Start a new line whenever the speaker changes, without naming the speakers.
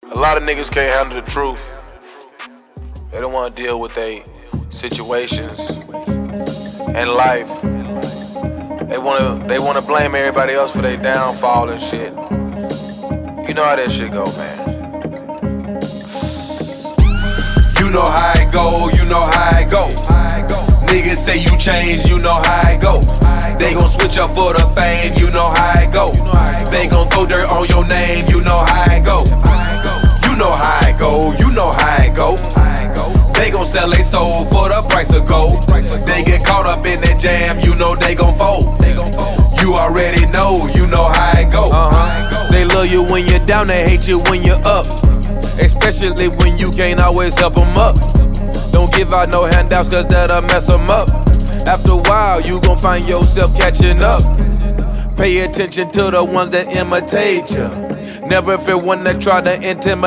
A lot of niggas can't handle the truth. They don't want to deal with their situations and life. They wanna blame everybody else for their downfall and shit. You know how that shit go, man.
You know how it go, you know how it go. Niggas say you change, you know how it go. They gon' switch up for the fame, you know how it go. They gon' throw dirt on your name, you know how it go. You know how it go, you know how it go. They gon' sell they soul for the price of gold. They get caught up in that jam, you know they gon' fold. You already know, you know how it go.
They love you when you're down, they hate you when you're up. Especially when you can't always help them up. Don't give out no handouts cause that'll mess them up. After a while you gon' find yourself catching up. Pay attention to the ones that imitate you. Never fear one that try to intimidate